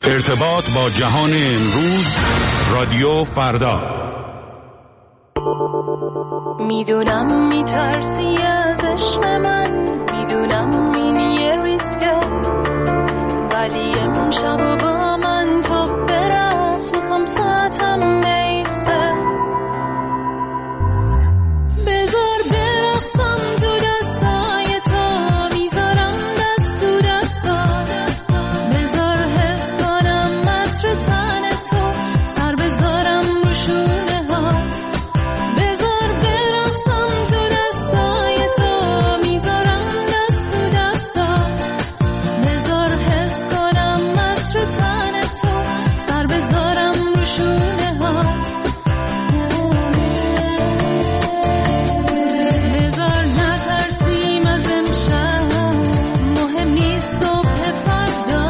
ارتباط با جهان امروز، رادیو فردا. میدونم میترسی از عشق من، میدونم این یه ریسکه، ولی امشب با من تو برقص، میخوام ساعتم میسته، بذار برقصم تو دستای تو، میذارم دست تو دستات، بذار حس کنم عطر تن تو، سر بذارم رو شونه هات، بذار برقصم تو دستای تو، میذارم دست تو دستات، بذار حس کنم عطر تن تو، سر بذارم رو شونه هات، بذار نترسیم از امشب، مهم نیست صبح فردا،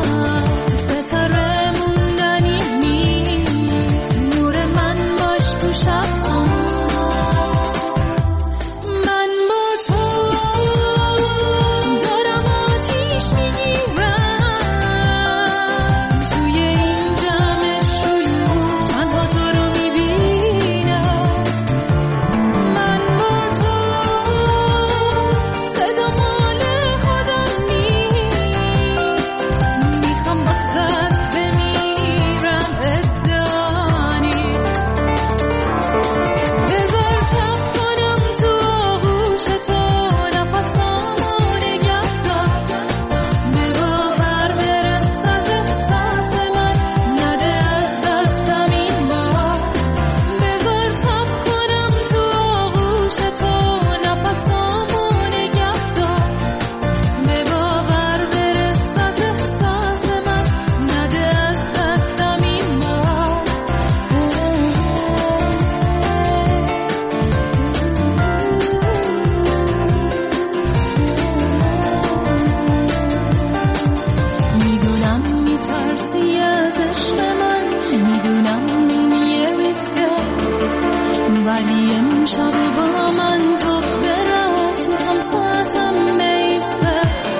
ستاره موندنی نیست، نور من باش تو شب‌ها، من با تو دارم آتیش میگیرم، توی این جمع شیوع تنها تو رو میبینم، من با تو صدا مال خودم نیست، میخوام واسط بمیرم، ادعا نیست، بذار تب کنم تو آغوش تو، نفسامو نگه دار، به باور برس از احساس من، نده از دستم این بار، بذار تب کنم تو آغوش تو، نفسامو نگه دار، به باور برس از احساس من، نده از دستم این بار. میدونم میترسی از عشق من، میدونم این یه ریسکه، ولی امشب با من تو برقص، میخوام ساعتم میسته،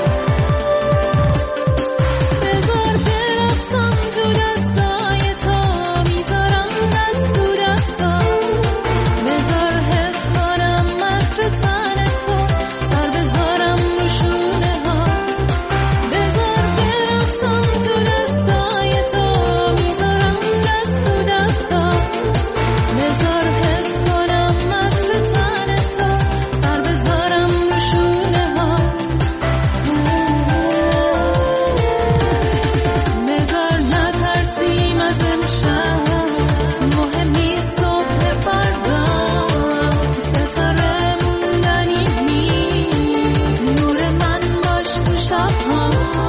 بذار برقصم تو دستای تو، میذارم دست تو دستات، بذار حس کنم عطر تن تو، سر بذارم رو شونه هات، بذار برقصم تو دستای تو، میذارم دست تو دستات، بذار حس کنم عطر تن تو، سر بذارم رو شونه هات، بذار نترسیم از امشب، مهم نیست صبح فردا، ستاره موندنی نیست، نور من باش تو شب‌ها،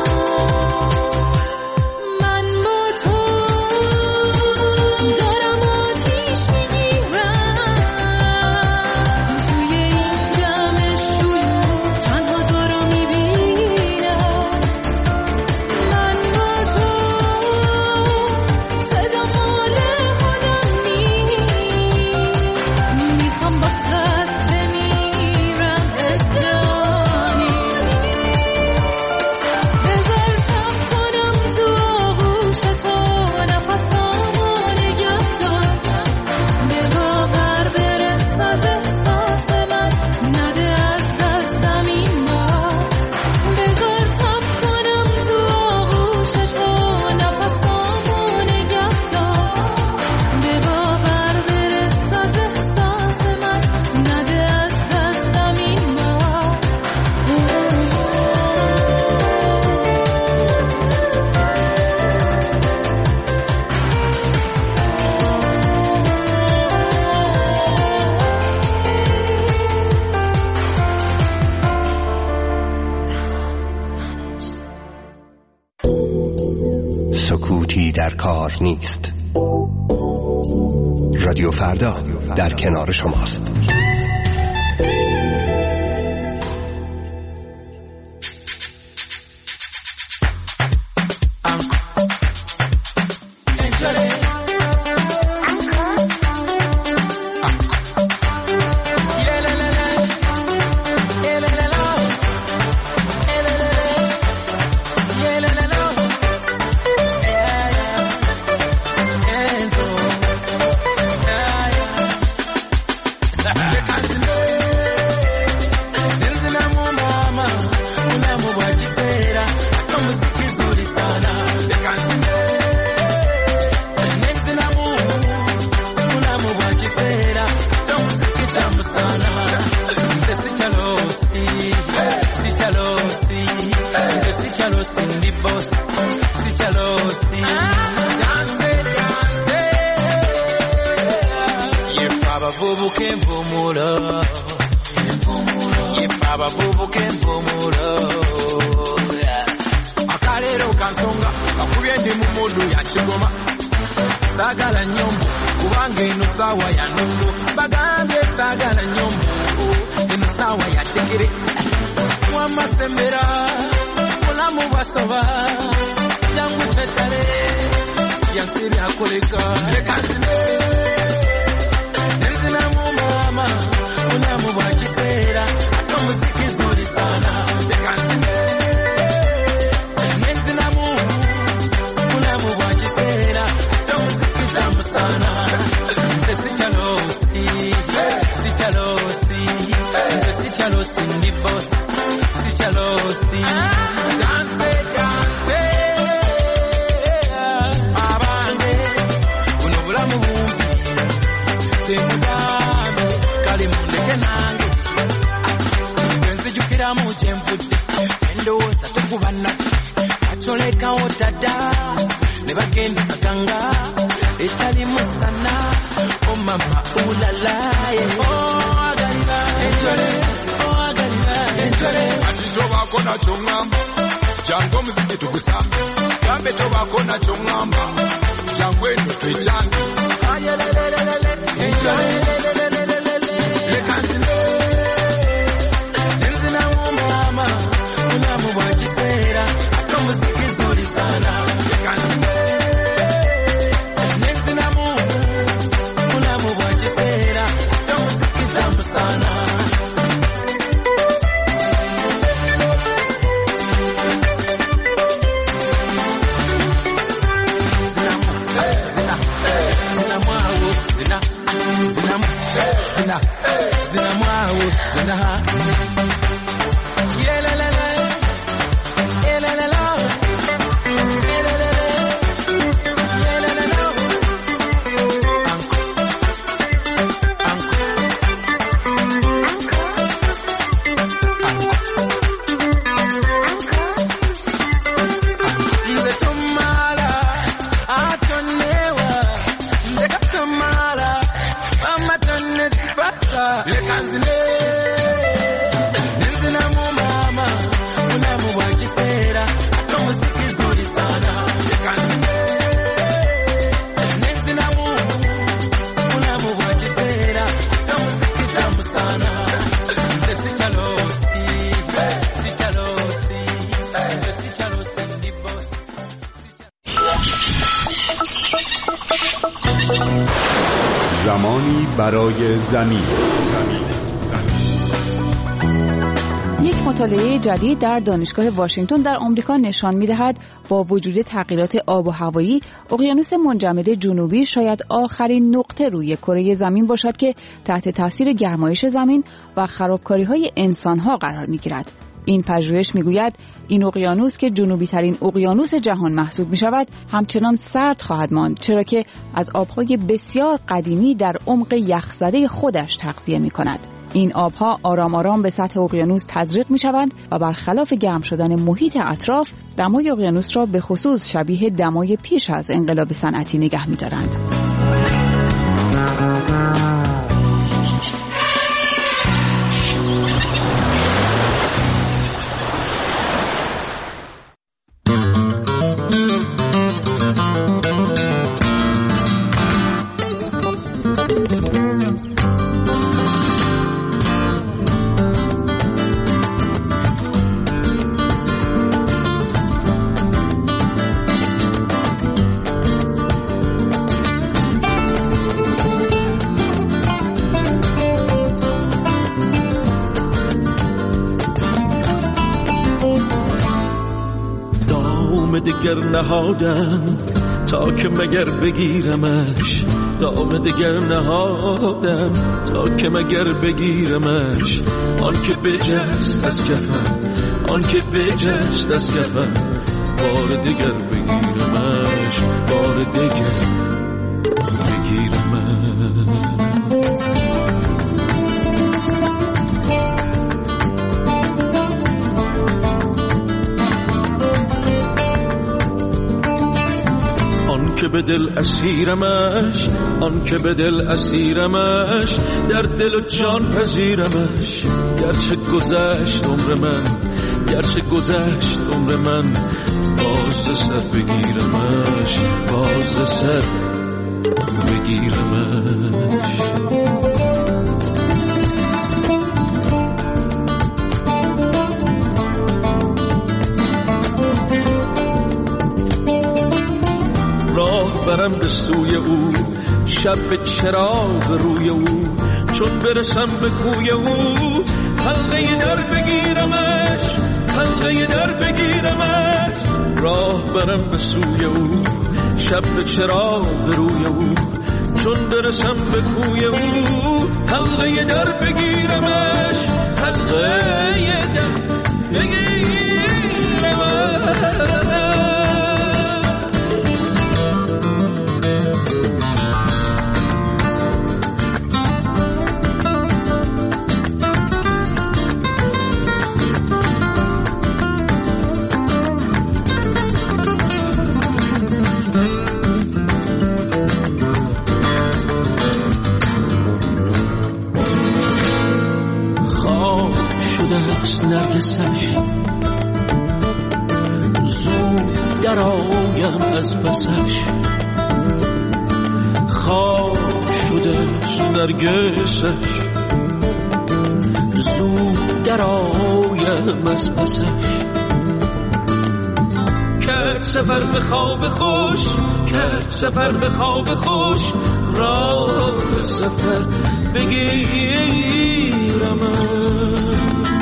من با تو دارم آتیش میگیرم، توی این جمع شیوع تنها تو رو میبینم، من با تو صدا مال خودم نیست، میخوام واسط بمیرم، ادعا نیست، بذار تب کنم تو آغوش تو، نفسامو نگه دار، به باور برس از احساس من، نده از دستم این بار، بذار تب کنم تو آغوش تو، نفسامو نگه دار، به باور برس از احساس من، نده از دستم این بار. سکوتی در کار نیست. رادیو فردا در کنار شماست. boss. Si chalosi. Dance, dance. Yefaba bubu kempumulo. Yefaba bubu kempumulo. Akalero kansonga kakubye ndi mu mudu ya kigoma. Sagala nyombo kubanga eno sawa ya nungo. Bagambye sagala nyombo eno sawa ya kigere. Wamasembera mulamu basoba jangu tetale yansiri akoleka leka nzine nzina mu mama mulamu bwa kiseera ate muziki zuri sana leka nzine nzina mu mulamu bwa kiseera ate muziki zamu sana sichalosi sichalosi sichalosi ndi boss sichalosi dance dance abange kuno bulamu bumbi senkugambe kali mundeke nange twenzijukira mu kyenvudde endowooza tekubana acolekawo dada ne bagenda kaganga etali musana omama ulalaye agalira enjole agalira enjole ati tobako nakyo ngamba jangu omuziki tugusambe gambe tobako nakyo ngamba jangu eno twekyange enjole leka nzine nzinamu mama mulamu bwa kiseera ate omuziki zuri sana leka nzine زمانی برای زمین. یک مطالعه جدید در دانشگاه واشنگتن در آمریکا نشان می‌دهد با وجود تغییرات آب و هوایی، اقیانوس منجمد جنوبی شاید آخرین نقطه روی کره زمین باشد که تحت تاثیر گرمایش زمین و خرابکاری‌های انسان‌ها قرار می‌گیرد. این پژوهش میگوید این اقیانوس که جنوبی ترین اقیانوس جهان محسوب می شود همچنان سرد خواهد ماند، چرا که از آبهای بسیار قدیمی در عمق یخزده خودش تغذیه می کند. این آبها آرام آرام به سطح اقیانوس تزریق می شوند و برخلاف گرم شدن محیط اطراف، دمای اقیانوس را به خصوص شبیه دمای پیش از انقلاب صنعتی نگه می دارند. دگر نهادم تا که مگر بگیرمش، دام دگر نهادم تا که مگر بگیرمش. آن که بجست از کفم، آن که بجست از کفم، بار دگر بگیرمش، بار دگر بگیرمش. که به دل اسیرمش، آن که به دل اسیرمش، در دل و جان پذیرمش. گرچه گذشت عمر من، گرچه گذشت عمر من، باز سر بگیرمش، باز سر بگیرمش. راه برم به سوی او، شب به چراغ روی او، چون برسم به کوی او، حلقه در بگیرمش، حلقه در بگیرمش. راه برم به سوی او، شب به چراغ روی او، چون برسم به کوی او، حلقه در بگیرمش، حلقه در بگیرمش. نرگسش زود در آیم از پسش، خواب شده نرگسش زود در آیم از پسش. کرد سفر به خواب خوش، کرد سفر به خواب خوش، راه سفر بگیرمش.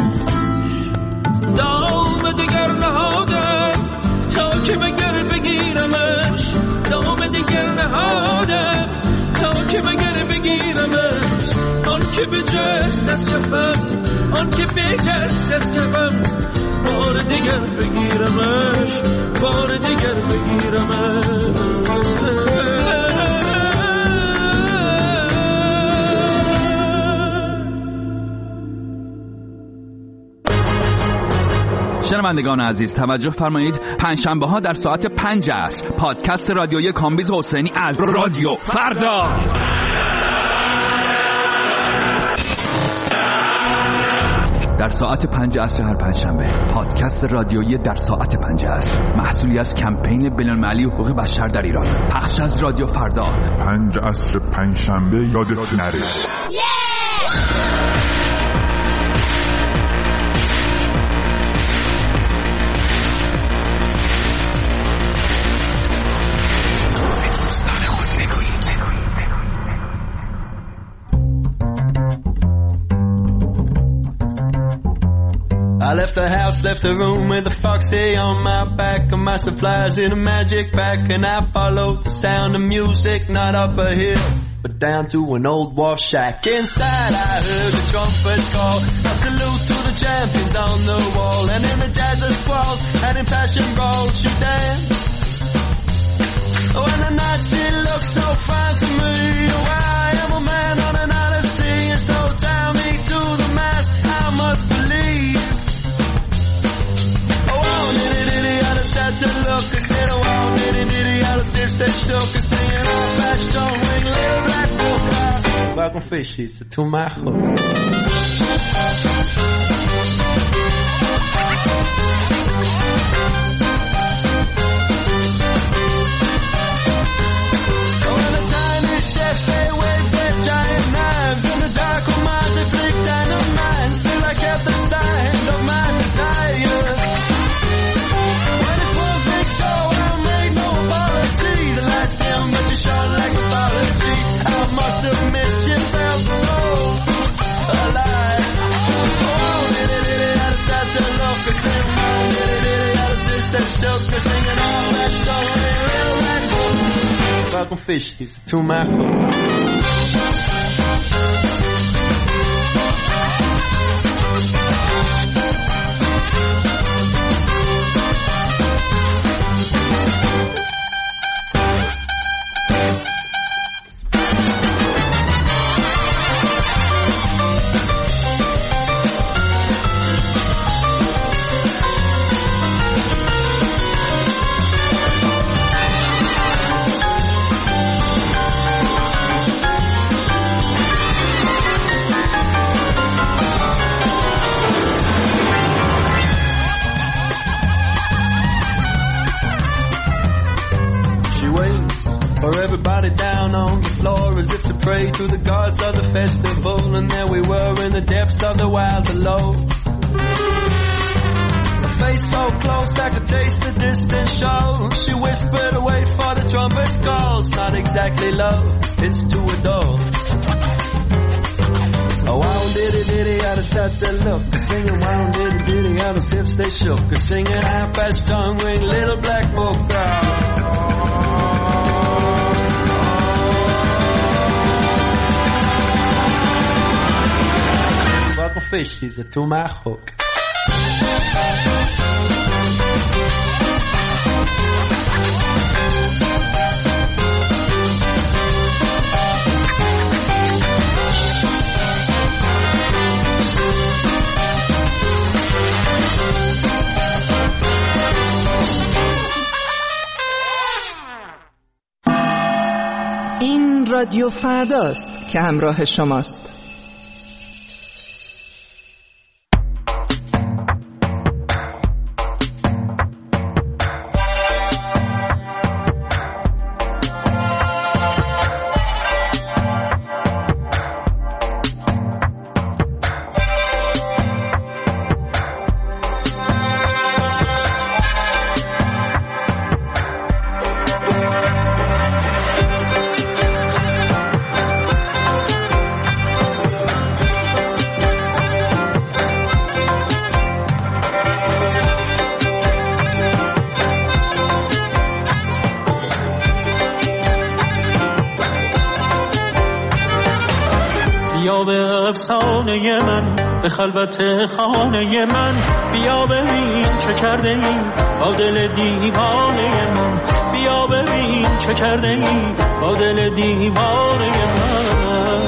دام دیگر نهادم تا که مگر بگیرمش، دام دیگر نهادم تا که مگر بگیرمش. آن که به جست از کفم، آن که به جست از کفم، بار دیگر بگیرمش، بار دیگر بگیرمش. شنوندگان عزیز توجه فرمایید، پنجشنبه ها در ساعت 5 عصر پادکست رادیویی کامبیز حسینی از رادیو فردا. در ساعت 5 عصر هر پنجشنبه پادکست رادیویی در ساعت 5 عصر، محصولی از کمپین بین‌المللی حقوق بشر در ایران، پخش از رادیو فردا. 5 عصر پنجشنبه یادت نره. I left the house, left the room with a foxy on my back and my supplies in a magic bag, and I followed the sound of music, not up a hill but down to an old wharf shack. Inside I heard the trumpets call, a salute to the champions on the wall, and in the jazz of squalls and in passion brawls she danced. Oh, and the night she looked so fine to me. Oh, I am a man on an odyssey, and so tie me to the mast, I must believe. Start to look, I said, oh, wow, nitty, all the stairs that shook, I singing all that stone wing, little black book, welcome fish, she's to my hook. Oh, and the tiny chefs, they wave their giant knives, and the dark old minds, they flick dynamite, still I kept the sign of my desire. The lights dim, but you shone like mythology. I must have missed you, felt so alive. Oh, diddy, I decided to look, I said, oh, diddy, I decided to shook, I singing all that story, little black book. Welcome fish, he's to my hook. down on the floor as if to pray to the gods of the festival. And there we were in the depths of the wild below. Her face so close I could taste the distant show. She whispered, wait for the trumpet's call. It's not exactly love, it's to adore. Oh, wow, diddy diddy, out of set that look. Singing wow, diddy diddy, out of hips they shook. Singing half-past tongue ring, little black book girl. Fucking fish, he's a two-mile hook. این رادیو فرداست که همراه شماست. افسانه من به خلوت خانه من، بیا ببین چه کرده ای با دل دیوانه من، بیا ببین چه کرده ای با دل دیوانه من.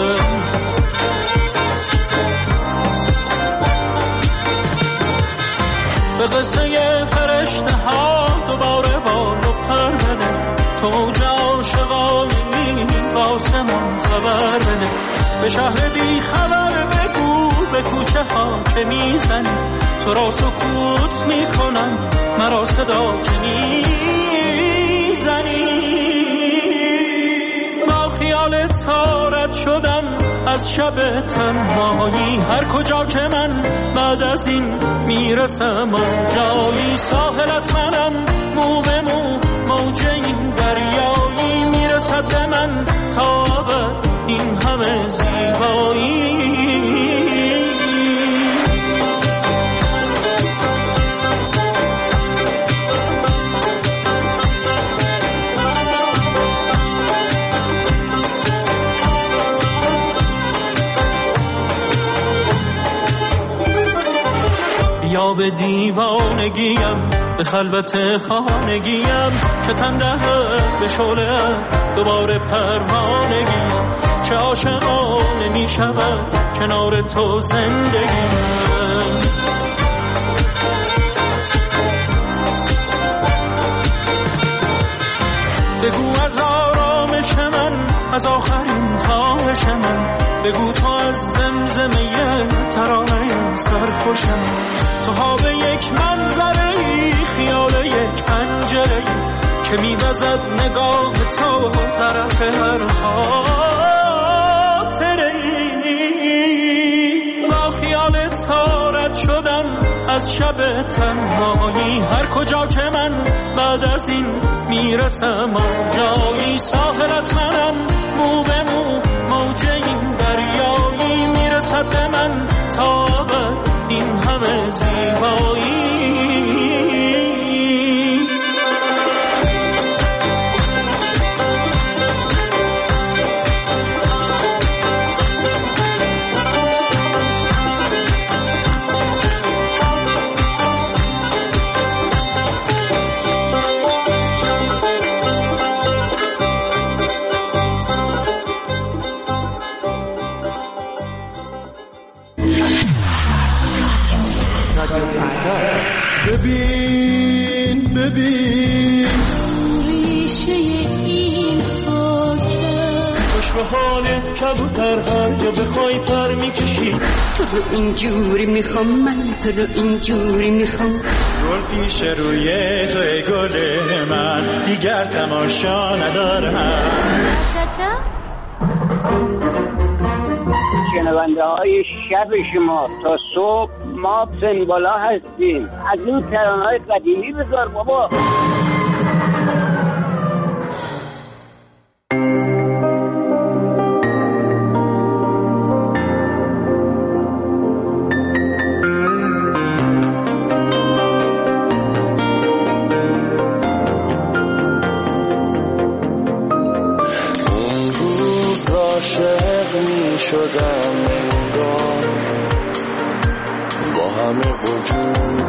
به قصه فرشته ها دوباره بال و پر بده، تو عاشقانی واسه من خبر بده، به شهر بی خبر بگو به کوچه ها که میزنی، تو را سکوت میکنم مرا صدا که میزنی. با خیال تارت شدم از شب تنهایی، هر کجا که من بعد از این میرسم جایی، ساحلت منم مو به مو موج این دریایی، میرسد به من تا این همه زیبایی. یا به دیوانگیم به خلوت خانگیم، که تنده به شعله دوباره پروانگیم، چه عاشقانه می شود کنار تو زندگیم. بگو از آرامش من، از آخرین خواهش من، بگو تو از زمزمه ترانه سرخوش من، تو ها به یک منظره خیال یک پنجره که می‌وزد نگاه تو طرف هر خاطره. با خیال تارت شدم از شب تنهایی، هر کجا که من بعد از این میرسم جایی، ساحلت منم مو به مو موج این دریایی، میرسد به من تا به این همه زیبایی. ببین ببین ریشه این خاکه، عشق حالت کبوتر هر جا بخوای پر میکشی. تو رو اینجوری میخوام من، تو رو اینجوری میخوام. گل پیش روی توی گل من، دیگر تماشا ندارم. شنونده های شب شما تا صبح ما سنبالا هستیم. از این ترانه‌های قدیمی بذار بابا. شدم انگار با همه وجود،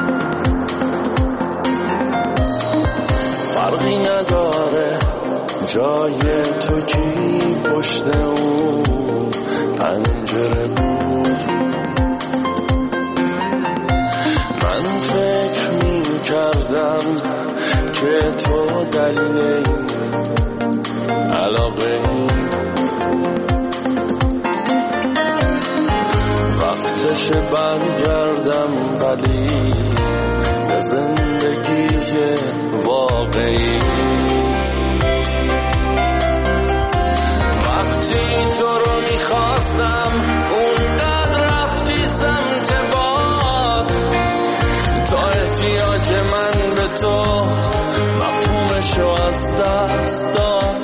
فرقی نداره جای تو کی پشت اون پنجره بود. من فکر می کردم که تو دلیل این علاقه وقتش برگردم ولی به زندگی واقعی. وقتی تو رو میخواستم اونقدر رفتی سمت باد، تا احتیاج من به تو مفهومشو از دست داد.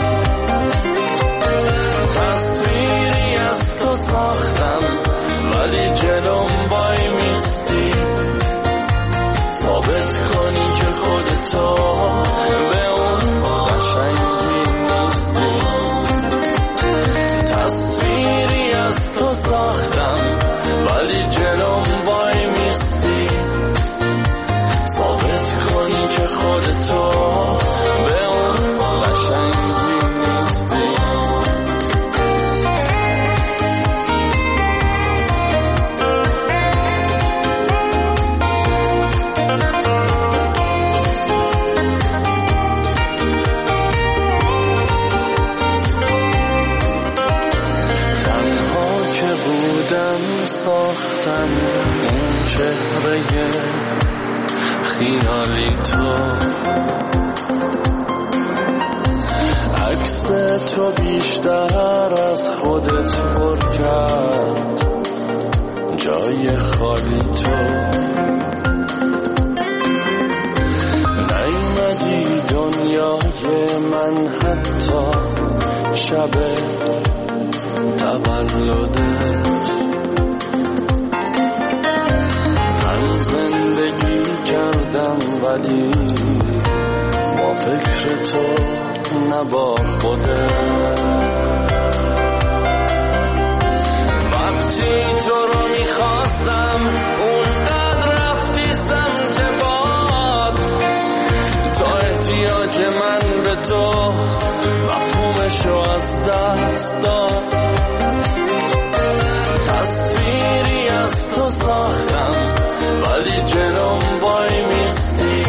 تصویری از تو ساختم ولی جلوم وای میستی، ثابت کنی که خودتو به اون قشنگی نیستی. تصویری از تو ساختم ولی جلوم وای میستی، ثابت کنی که خودتو به اون قشنگی نیستی. ساختم اون چهره خیالی تو، عکس تو بیشتر از خودت پر کرد جای خالی تو. نیومدی دنیای من حتی شب تولدت. زندگی کردم ولی با فکر تو نه با خودت. وقتی تو رو میخواستم اونقدر رفتی سمت باد، تا احتیاج من به تو مفهومشو از دست داد. تصویری از تو ساختم ولی جلوم وای میستی،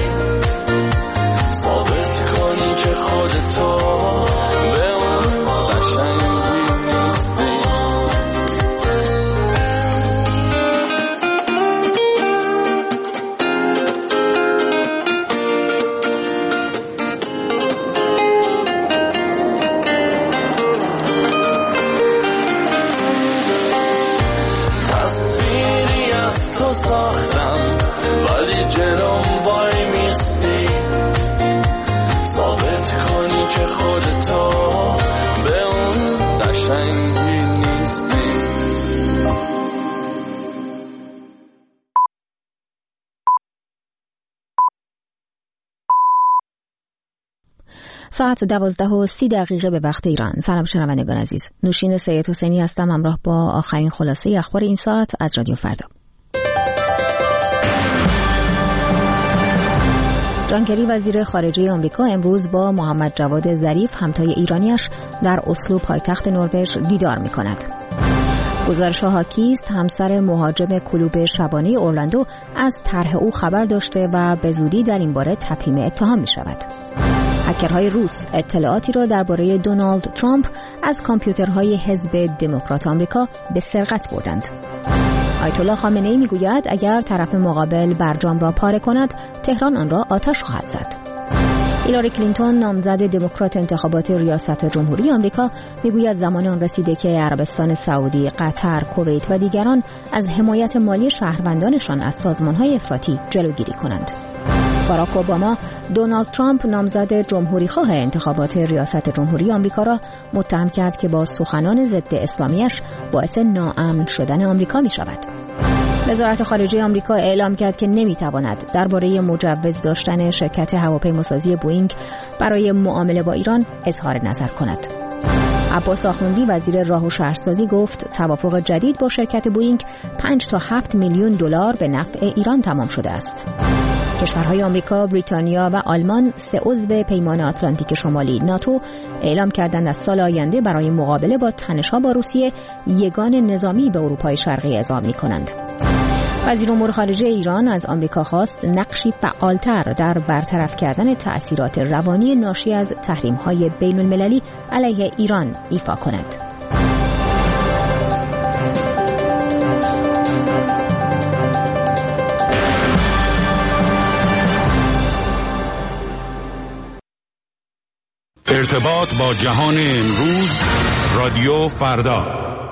ثابت کنی که خودتو به اون قشنگی نیستی. تصویری از تو ساختم ولی جلوم وای میستی، ثابت کنی که خودتو به اون قشنگی نیستی. ساعت 12:30 به وقت ایران. سلام شنوندگان عزیز، نوشین سید حسینی هستم همراه با آخرین خلاصه اخبار این ساعت از رادیو فردا. جان کری وزیر خارجه آمریکا امروز با محمد جواد ظریف همتای ایرانیش در اسلو پایتخت نروژ دیدار می‌کند. گزارش هاکیست همسر مهاجم کلوب شبانه اورلاندو از طرح او خبر داشته و به زودی در این باره تفهیم اتهام می‌شود. هکرهای روس اطلاعاتی را درباره دونالد ترامپ از کامپیوترهای حزب دموکرات آمریکا به سرقت بردند. آیت الله خامنه‌ای میگوید اگر طرف مقابل برجام را پاره کند، تهران آن را آتش خواهد زد. هیلاری کلینتون نامزد دموکرات انتخابات ریاست جمهوری آمریکا میگوید زمان آن رسیده که عربستان سعودی، قطر، کویت و دیگران از حمایت مالی شهروندانشان از سازمان‌های افراطی جلوگیری کنند. باراک اوباما دونالد ترامپ نامزد جمهوری‌خواه انتخابات ریاست جمهوری آمریکا را متهم کرد که با سخنان ضد اسلامیش باعث ناامن شدن آمریکا می‌شود. وزارت خارجه آمریکا اعلام کرد که نمی‌تواند درباره مجوز داشتن شرکت هواپیماسازی بوئینگ برای معامله با ایران اظهار نظر کند. عباس آخوندی وزیر راه و شهرسازی گفت توافق جدید با شرکت بوئینگ 5 تا 7 میلیون دلار به نفع ایران تمام شده است. کشورهای آمریکا، بریتانیا و آلمان 3 عضو پیمان آتلانتیک شمالی ناتو اعلام کردند از سال آینده برای مقابله با تنش‌ها با روسیه یگان نظامی به اروپای شرقی اعزام می‌کنند. وزیر امور خارجه ایران از آمریکا خواست نقشی فعالتر در برطرف کردن تأثیرات روانی ناشی از تحریم‌های بین‌المللی علیه ایران ایفا کند. ارتباط با جهان امروز، رادیو فردا.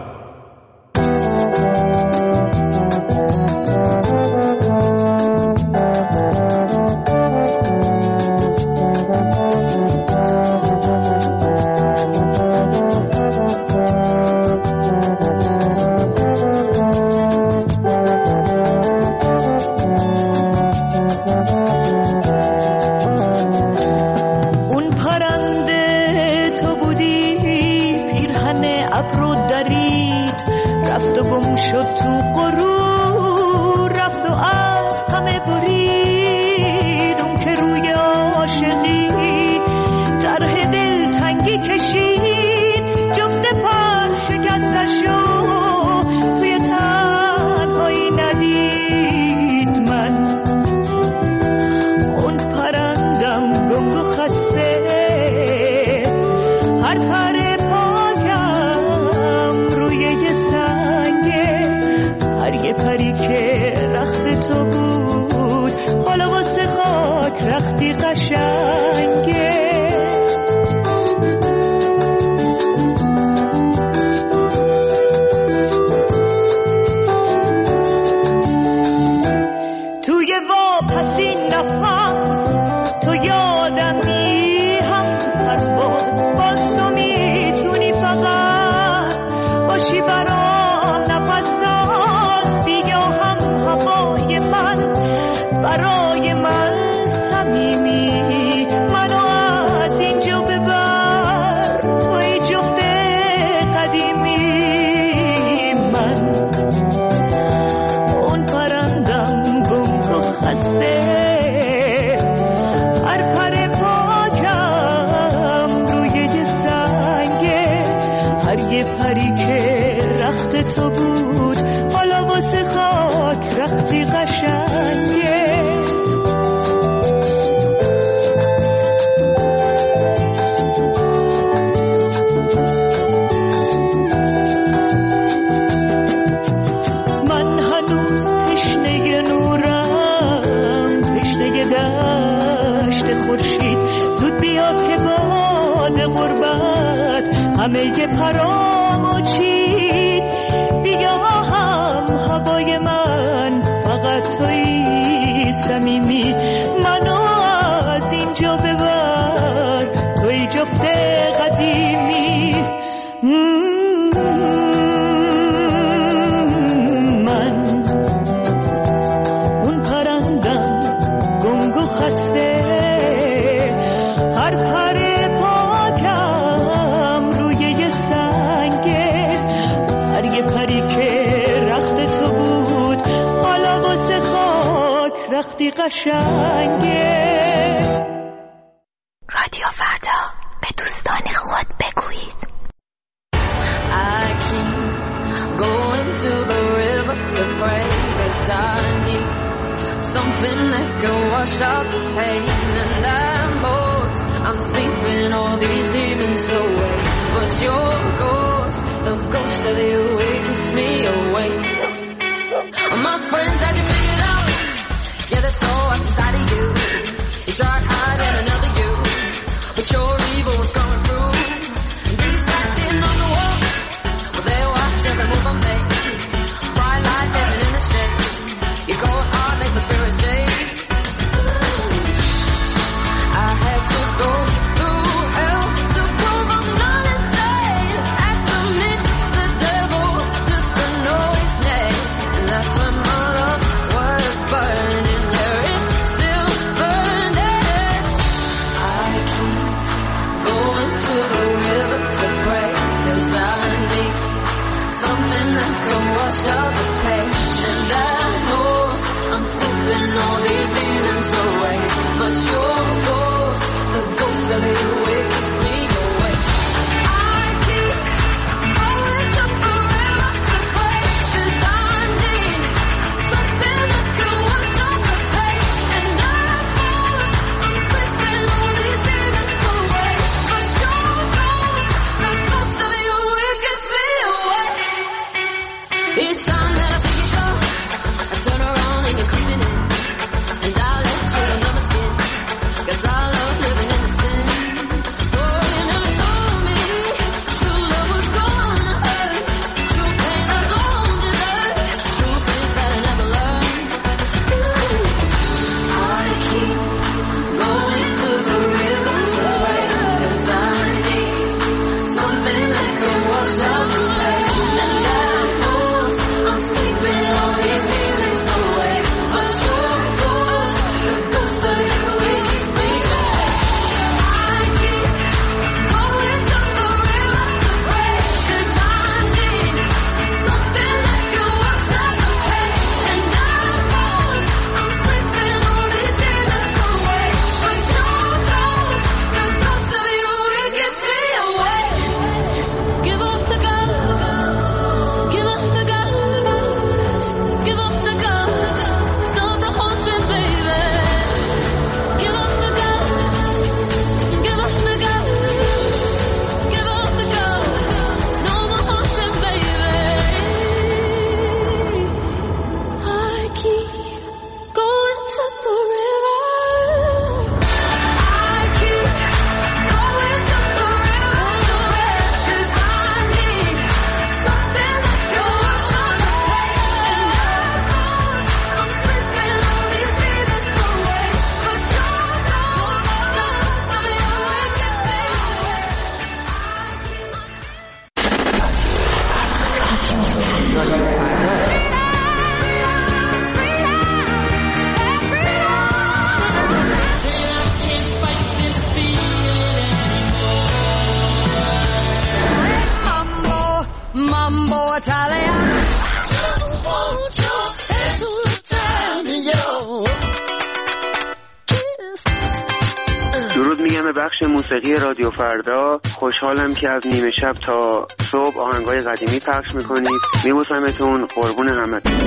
رادیو فردا به دوستان خود بگویید. I keep going to the river to pray 'cause I need something that can wash out the pain and I'm lost. I'm Italian. Just want your hand to turn me on. درود میگم به بخش موسیقی رادیو فردا. خوشحالم که از نیمه شب تا صبح آهنگای قدیمی پخش میکنید. میبوسمتون، قربون همتون.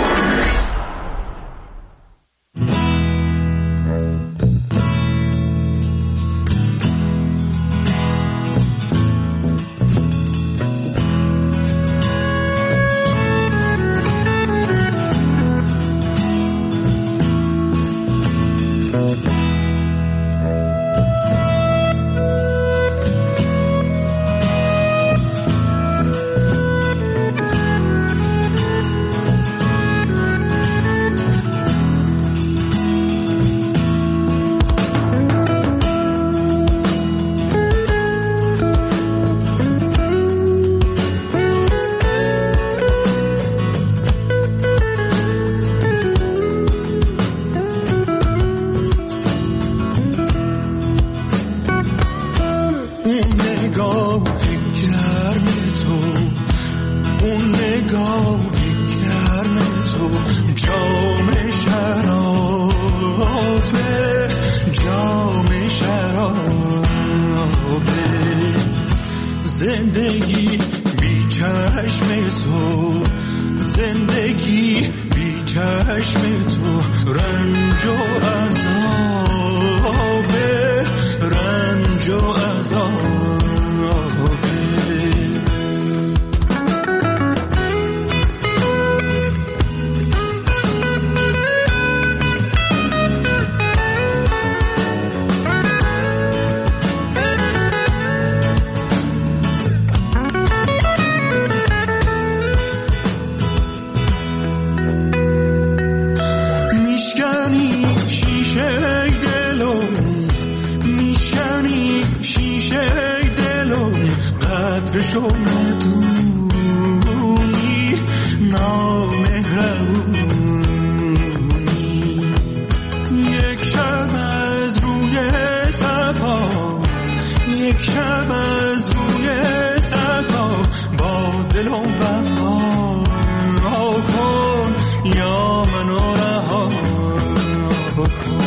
زندگی بی چشم تو، زندگی بی چشم تو، رنج و عذاب، رنج و عذاب. شو ندونی نامهربونی، یک شب از روی صفا، یک شب از روی صفا، با دل و وفا کن یا منو رها کن.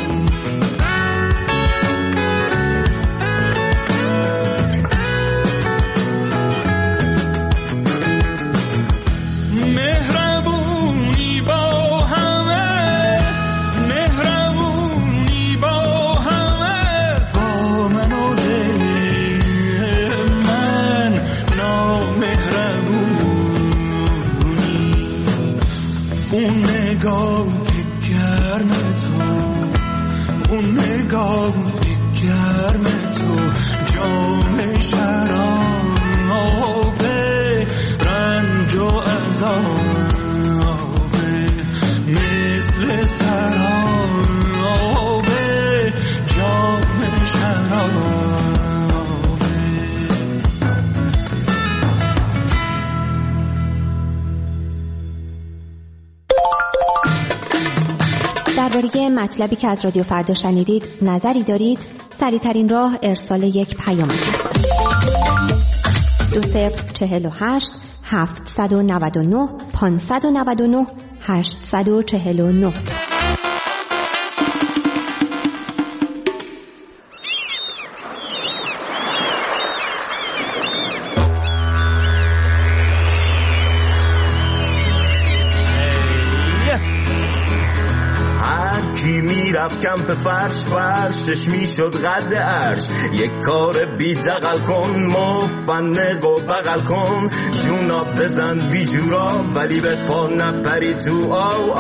درباره مطلبی که از رادیو فردا شنیدید نظری دارید؟ سریع‌ترین راه ارسال یک پیامک است. 2048 799 599 849. رفت کمپ فرشش میشد قد عرش، یک کار بی دقل کن، مفنق و بغل کن، جونا بزن بی جورا ولی به پا نپری تو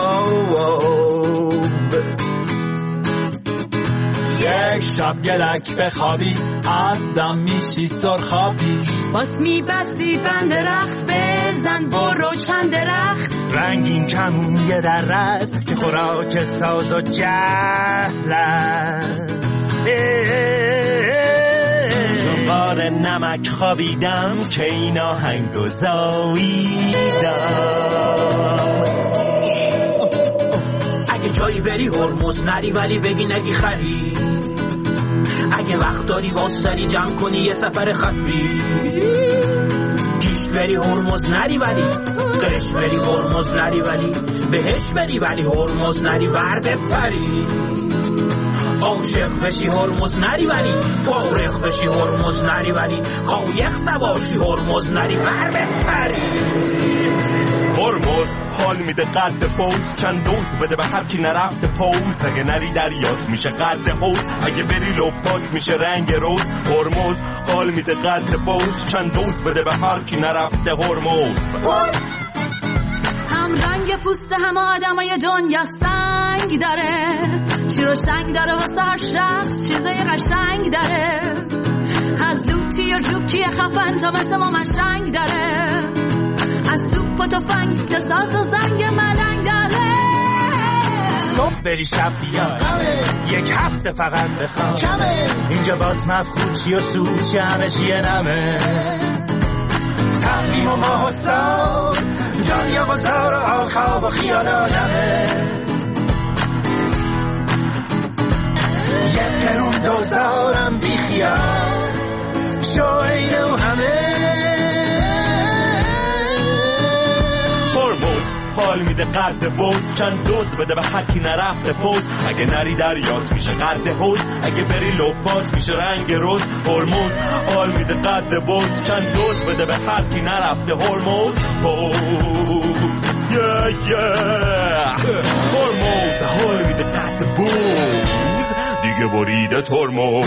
یک شب گلک بخوابی از دم میشی سرخابی، باس میبستی بند رخت بزن برو چند درخت، رنگین کمون یه در رست که خوراک ساز و جهل است. زنبار نمک خوابیدم که این آهنگو زاییدم. اگه جایی بری هرمز نری ولی بگی نگی خری، اگه وقت داری واسه سری جمع کنی یه سفر خطری، بهش بری هرمز نری ولی قرش بری هرمز نری ولی بهش بری ولی هرمز نری ور بپری عاشق بشی هرمز نری ولی فارغ بشی هرمز نری ولی قایق سواشی هرمز نری ور بپری هرمز حال میده قد پوز چند دوز بده به هر کی نرفته پوز اگه نری دریات میشه قد حوض اگه بری لپات میشه رنگ روز هرمز حال میده قد پوز چند دوز بده به هر کی نرفته هرمز هم رنگ پوست همه آدمای دنیا سنگ داره شیر و شنگ داره واسه هر شخص چیزای قشنگ داره از لوتی و جوکی خفن تا مثل ما مشنگ داره از توپ و تفنگ تا ساز و زنگ ملنگ داره صبح بری شب بیا یک هفته فقط بخواب اینجا باز مفخود چی و سوز چی همه چیه نمه تقویم و ماه و سال دنیا بازار و حال خواب و خیال آدمه یک قرون دوزارم بی خیال شو اینه و همه هرمز حال میده قد بوز چند دوز بده به هر کی نرفته پوز اگه نری دریات میشه قد حوض اگه بری لپات میشه رنگ روز هرمز حال میده قد بوز چند دوز بده به هر کی نرفته هرمز پوز هرمز حال میده قد بوز دیگه بریده هرمز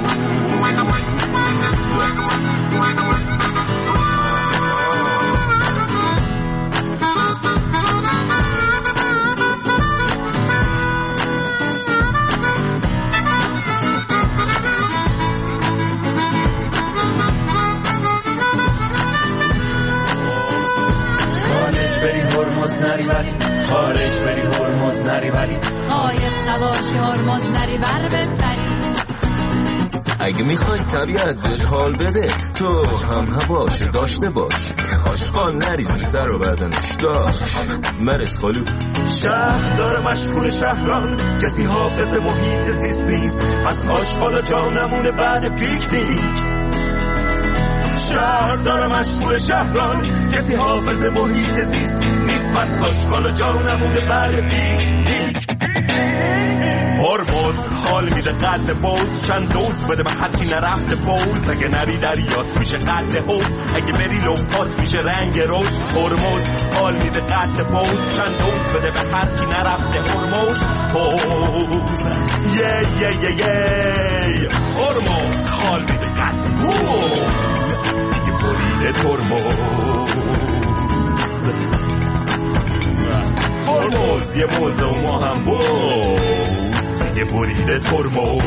خارج بری هرمز نری ولی قایق سواشی هرمز نری ور بپری اگه میخوای طبیعت بهت حال بده تو هم هواش داشته باش آشقان نریز سر و بدنش داشت مرس خالو شهر داره مشغول شهران کسی حافظ محیط زیست نیست پس آشغال جا نمونه بعد پیکنیک شهر داره مشغول شهران کسی حافظ محیط زیست نیست پس آشغال جا نمونه بعد پیکنیک هرمز حال میده قد بوز چند دوز بده به هر کی نرفته پوز اگه نری دریات میشه قد حوض اگه بری لپات میشه رنگ روز هرمز حال میده قد بوز چند دوز بده به هر کی نرفته هرمز پوز هرمز حال میده قد بوز دیگه بریده هرمز یه موزه و ما هم بوز دیگه بریده هرمز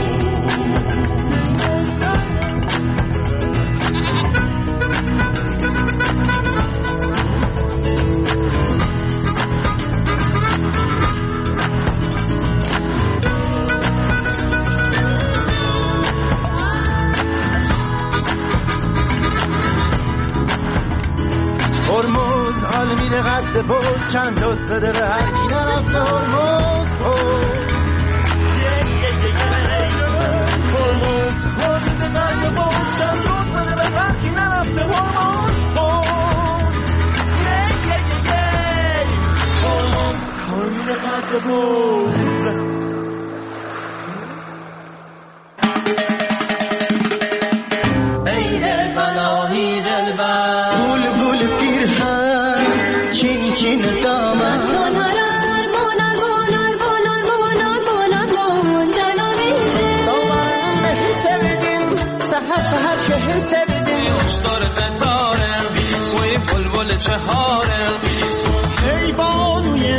هرمز حال میده قد بوز چند دوز بده به هر کی نرفته هرمز هرمز حال میده قد بوز چند دوز بده به هر کی نرفته هرمز حال میده قد بوز ای بانوی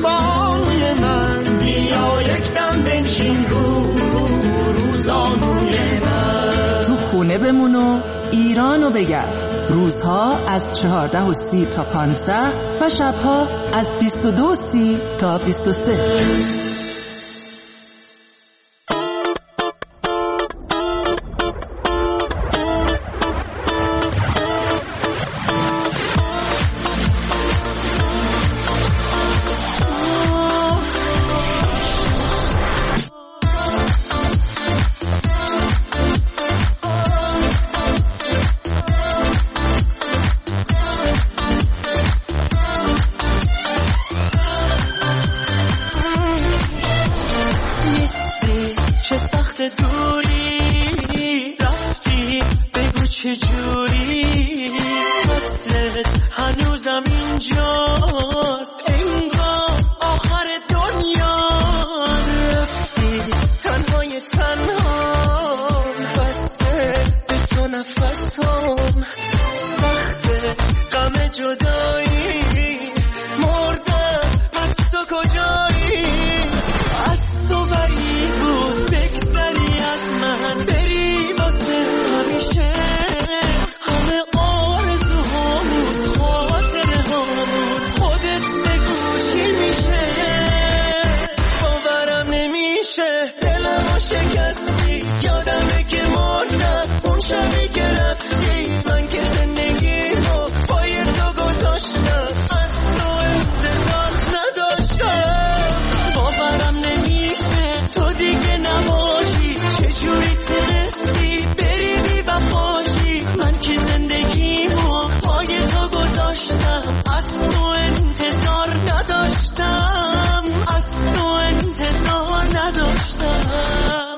من بیا یک دم بنشین روزانوی من تو خونه بمون و ایرانو بگرد روزها از 14:30 تا 15 و شبها از 22:30 تا 23. چجوری قتلت هنوزم اینجاست، انگار آخر دنیا رفتی تنهای تنها، بسته به تو نفسم سخته غم جدایی، مردم پس تو کجایی؟ از تو بعید بود بگذری از من، بری واسه همیشه، همه آرزوهامون خاطرهامون خودت بگو چی میشه؟ باورم نمیشه دلمو شکستی، یادمه که مردم اون شبی که رفتی، من که زندگیمو پای تو گذاشتم، از تو انتظار نداشتم. باورم نمیشه تو دیگه نباشی، چجوری تونستی بری بی وفاشی، من که زندگیمو پای تو گذاشتم، از تو انتظار نداشتم، از تو انتظار نداشتم.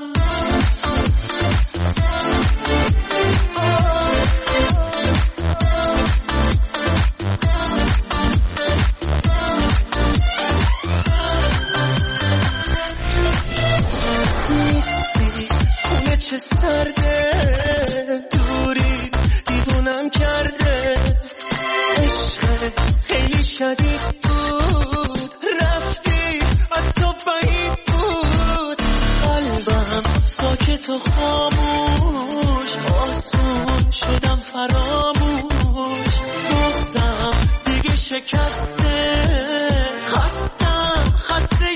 نیستی خونه چه سرده، دوری دیوونم کرده، عشق خیلی شدید بود، رفتی از تو بعید بود، قلبم ساکت و خاموش، آسون شدم فراموش، بغضم دیگه شکسته، خستم خسته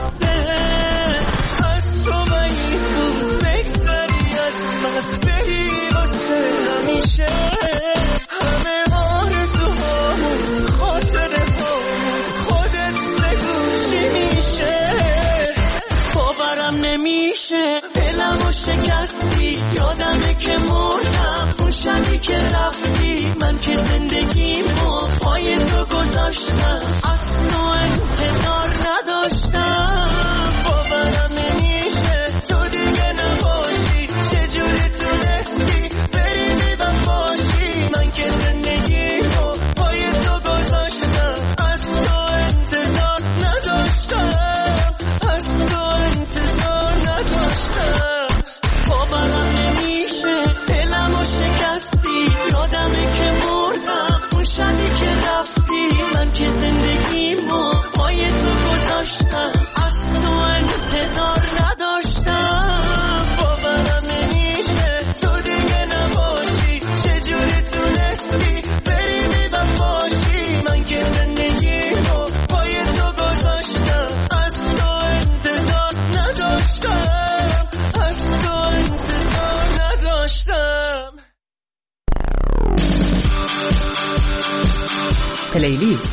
از تو بعید بود بگذری از من، بری واسه همیشه، همه آرزوهامون خاطرهامون خودت بگو چی میشه؟ باورم نمیشه دلمو شکستی، یادمه که مردم اون شبی که رفتی، من که زندگیمو پای تو گذاشتم، از تو انتظار نداشتم. باورم نمیشه تو دیگه نباشی، چجوری تونستی بری بی وفاشی، من که زندگیمو پای تو گذاشتم، از تو انتظار نداشتم، از تو انتظار نداشتم. باورم نمیشه دلمو شکستی، یادمه که مردم اون شبی که رفتی، من که زندگیمو پای تو گذاشتم، از تو انتظار نداشتم. باورم نمیشه تو دیگه نباشی، چجوری تونستی بری بی وفاشی، من که زندگیمو پای تو گذاشتم، از تو انتظار نداشتم، از تو انتظار نداشتم. پلیلیست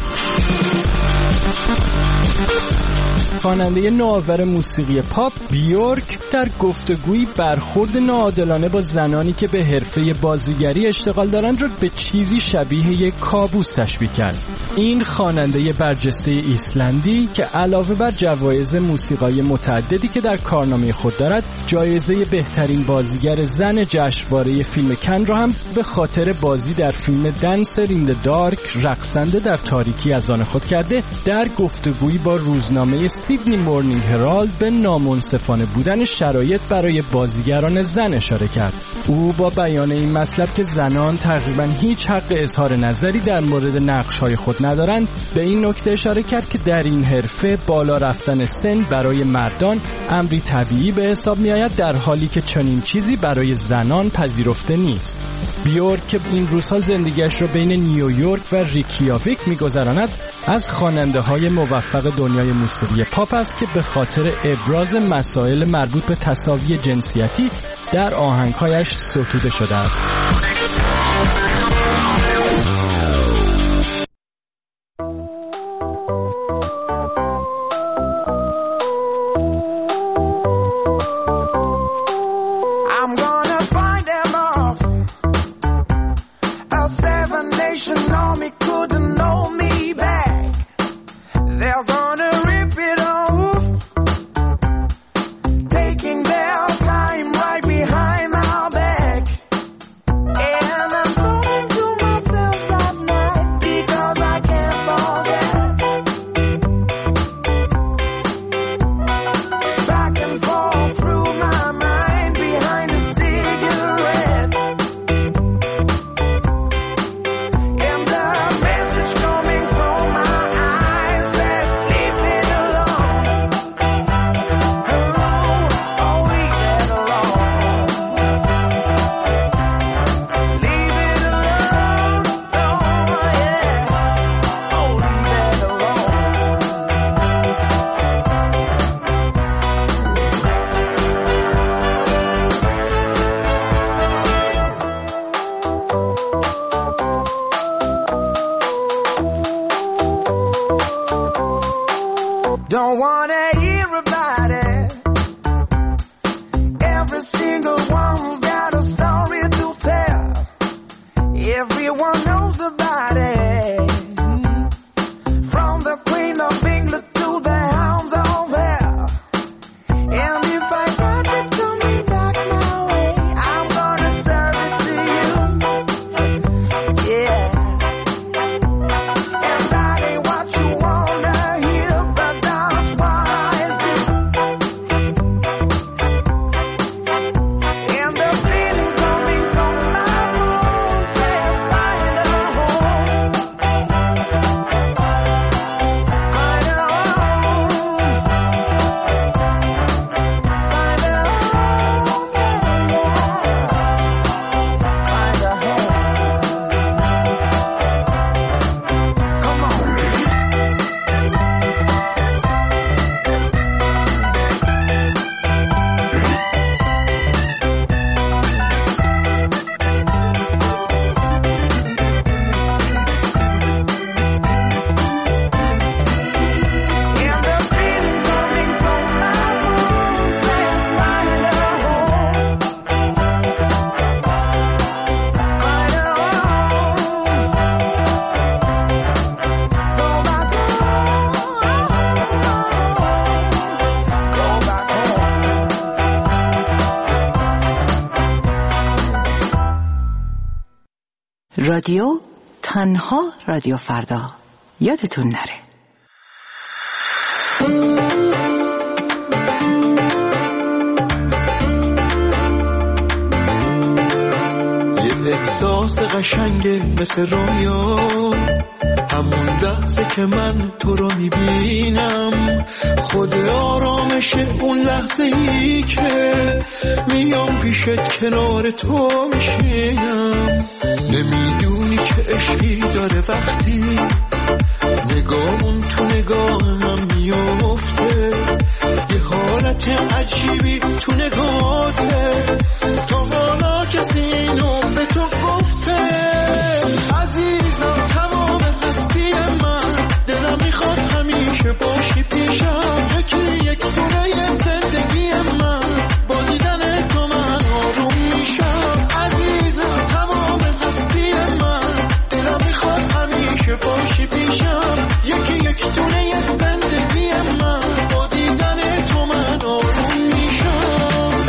خواننده نوآور موسیقی پاپ بیورک در گفتگویی برخورد ناعادلانه با زنانی که به حرفه بازیگری اشتغال دارند را به چیزی شبیه یک کابوس تشبیه کرد. این خواننده برجسته ایسلندی که علاوه بر جوایز موسیقایی متعددی که در کارنامه خود دارد، جایزه بهترین بازیگر زن جشنواره فیلم کن را هم به خاطر بازی در فیلم دنسر این د دارک، رقصنده در تاریکی، از آن خود کرده، در گفتگویی با روزنامه سیدنی مورنینگ هرالد به نامنصفانه بودن شرایط برای بازیگران زن اشاره کرد. او با بیان این مطلب که زنان تقریبا هیچ حق اظهار نظری در مورد نقش‌های خود ندارند، به این نکته اشاره کرد که در این حرفه بالا رفتن سن برای مردان امری طبیعی به حساب می‌آید، در حالی که چنین چیزی برای زنان پذیرفته نیست. بیورک که این روزها زندگیش را بین نیویورک و ریکیاویک می‌گذراند، از خواننده‌های موفق دنیای موسیقی پاپ است که به خاطر ابراز مسائل مربوط به تساوی جنسیتی در آهنگ‌هایش ستوده شده است. رادیو تنها رادیو فردا، یادتون نره. یه احساس قشنگه مثل رویا، همون لحظه که من تو رو میبینم، خود آرامشه اون لحظه ای که میام پیشت کنار تو میشینم. نمیدونی که عشقی داره وقتی نگاهمون تو نگاه هم میافته، یه حالت عجیبی تو نگاهته، تا حالا کسی اینو به تو گفته. عزیزم تمام هستی من، دلم میخواد همیشه باشی پیشم، یکی یک دونه زندگی من، با دیدن تو من آروم میشم. عزیزم تمام هستی من، دلم میخواد همیشه باشی پیشم، یکی یک دونه زندگی من، با دیدن تو من آروم میشم.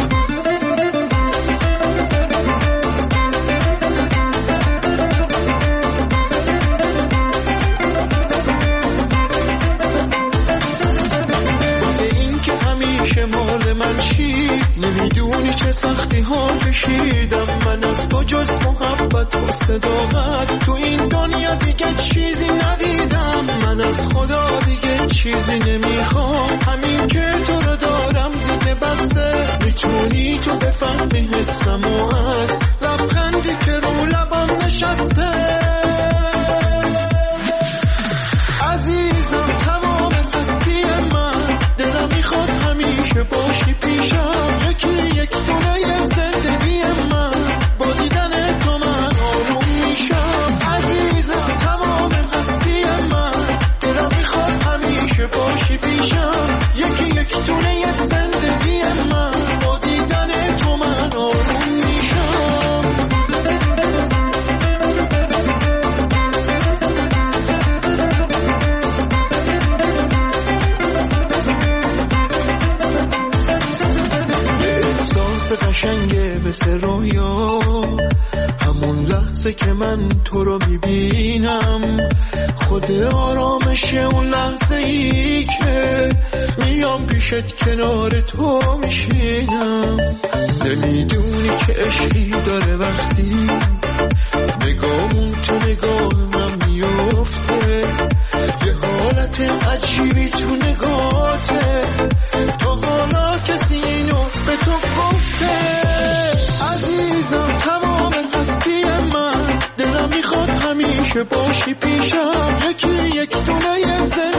واسه این که همیشه مال من چی، نمیدونی چه سختی ها کشیدم من از تو، جز محبت و صداقت تو این دنیا دیگه چیزی ندیدم. من از خدا دیگه چیزی نمیخوام، همین که تو رو دارم دیگه بسته. میتونی تو بفهمی حسم و از لبخندی که رو لبم نشسته. عزیزم تمام هستی من، دلم میخواد همیشه باشی پیشم، یکی یک دونه زندگی من، با دیدن تو من آروم میشم. عزیزم تمام هستی من، دلم میخواد همیشه باشی پیشم، یکی یک دونه زندگی من، با دیدن تو من آروم میشم. قشنگه مثل رویا، همون لحظه که من تو رو میبینم، خود آرامشه اون لحظه ای که میام پیشت کنار تو میشینم. نمیدونی که عشقی داره وقتی نگاهمون تو نگاه من میافته، یه حالت عجیبی تو نگاهته، تا حالا کسی اینو به تو گفته. عزیزم تمام هستی من، دلم میخواد همیشه باشی پیشم، یکی یک دونه زندگی